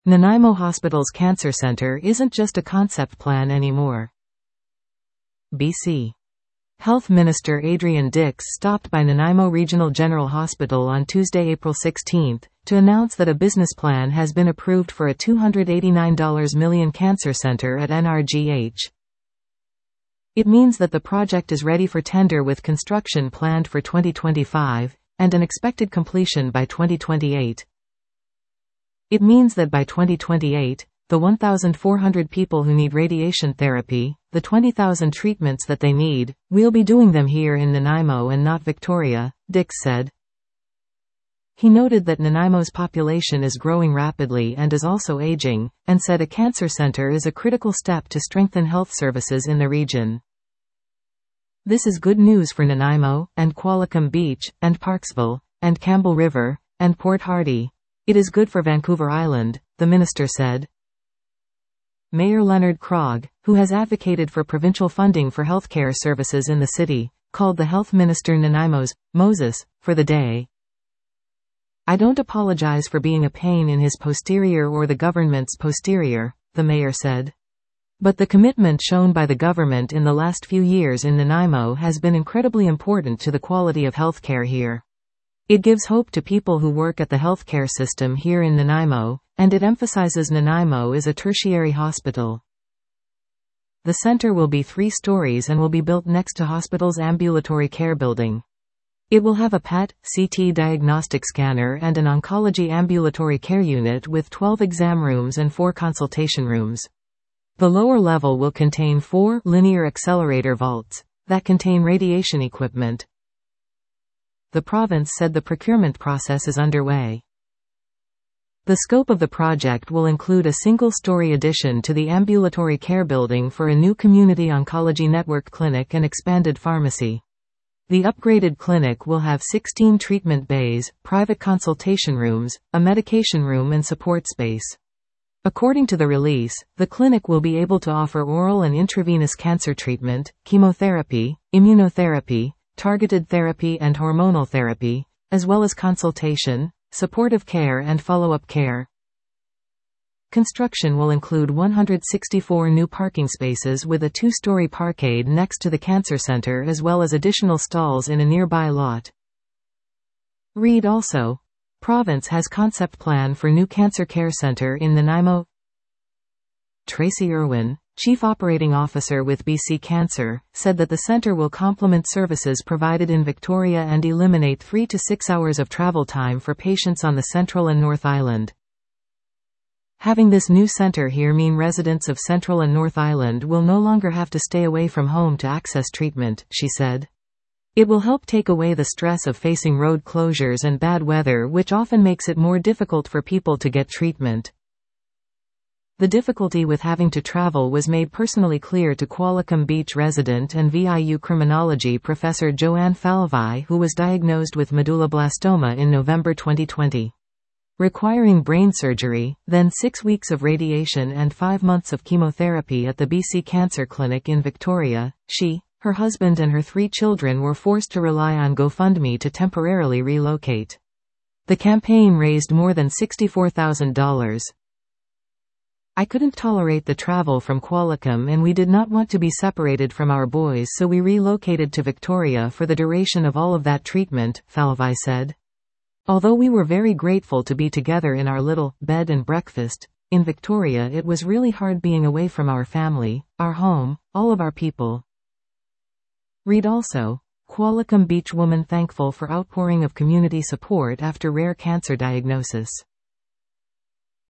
Nanaimo Hospital's Cancer Center isn't just a concept plan anymore. BC Health Minister Adrian Dix stopped by Nanaimo Regional General Hospital on Tuesday, April 16, to announce that a business plan has been approved for a $289 million cancer center at NRGH. It means that the project is ready for tender with construction planned for 2025, and an expected completion by 2028. It means that by 2028, the 1,400 people who need radiation therapy, the 20,000 treatments that they need, we'll be doing them here in Nanaimo and not Victoria, Dix said. He noted that Nanaimo's population is growing rapidly and is also aging, and said a cancer center is a critical step to strengthen health services in the region. This is good news for Nanaimo, and Qualicum Beach, and Parksville, and Campbell River, and Port Hardy. It is good for Vancouver Island, the minister said. Mayor Leonard Krog, who has advocated for provincial funding for healthcare services in the city, called the health minister Nanaimo's Moses for the day. I don't apologize for being a pain in his posterior or the government's posterior, the mayor said. But the commitment shown by the government in the last few years in Nanaimo has been incredibly important to the quality of healthcare here. It gives hope to people who work at the healthcare system here in Nanaimo, and it emphasizes Nanaimo is a tertiary hospital. The center will be 3 stories and will be built next to hospital's ambulatory care building. It will have a PET/CT diagnostic scanner and an oncology ambulatory care unit with 12 exam rooms and 4 consultation rooms. The lower level will contain 4 linear accelerator vaults that contain radiation equipment. The province said the procurement process is underway. The scope of the project will include a single-story addition to the ambulatory care building for a new community oncology network clinic and expanded pharmacy. The upgraded clinic will have 16 treatment bays, private consultation rooms, a medication room and support space. According to the release, the clinic will be able to offer oral and intravenous cancer treatment, chemotherapy, immunotherapy, targeted therapy and hormonal therapy, as well as consultation, supportive care and follow-up care. Construction will include 164 new parking spaces with a 2-story parkade next to the cancer center as well as additional stalls in a nearby lot. Read also. Province has concept plan for new cancer care center in Nanaimo. Tracy Irwin, Chief Operating Officer with BC Cancer, said that the center will complement services provided in Victoria and eliminate 3 to 6 hours of travel time for patients on the Central and North Island. Having this new center here mean residents of Central and North Island will no longer have to stay away from home to access treatment, she said. It will help take away the stress of facing road closures and bad weather, which often makes it more difficult for people to get treatment. The difficulty with having to travel was made personally clear to Qualicum Beach resident and VIU criminology professor Joanne Falvey, who was diagnosed with medulloblastoma in November 2020. Requiring brain surgery, then 6 weeks of radiation and 5 months of chemotherapy at the BC Cancer Clinic in Victoria, she, her husband and her 3 children were forced to rely on GoFundMe to temporarily relocate. The campaign raised more than $64,000. I couldn't tolerate the travel from Qualicum and we did not want to be separated from our boys, so we relocated to Victoria for the duration of all of that treatment, Falvey said. Although we were very grateful to be together in our little bed and breakfast in Victoria, it was really hard being away from our family, our home, all of our people. Read also. Qualicum Beach woman thankful for outpouring of community support after rare cancer diagnosis.